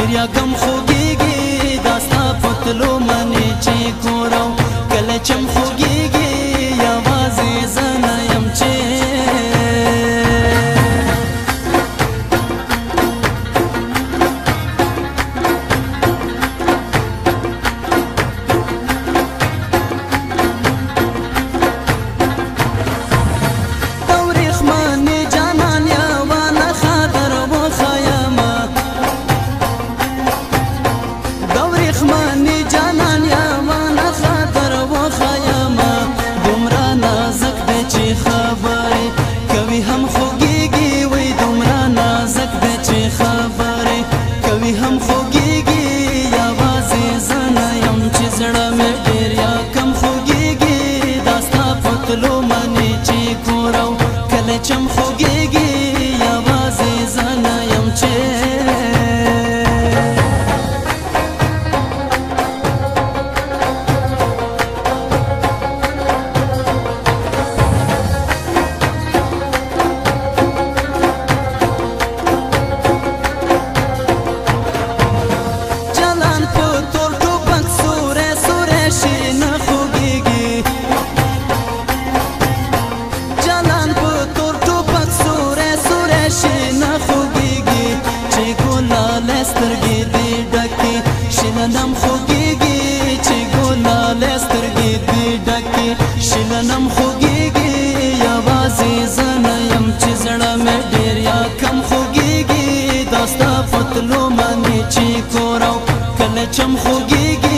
ډېر یا کم خوږېږي دا ستا په تلو منې چې کور او کله چم خوږېږي یوازې زه نه یم چې چم خوږېږي یوازې زه نه یم چې جلان په تور ټوپک سوری سوری شي نه خوږېږي جلان په تور ټوپک سوری سوری شي نه خوږېږي چې ګلالی سترګې دې ډکې شلنم خوږېږي چې ګلالی سترګې دې ډکې شلنم خوږېږي یوازې زه نه یم چې زړه مې ډېر یا کم خوږېږي دا ستا په تلو منې چې کور او کله چم خوږېږي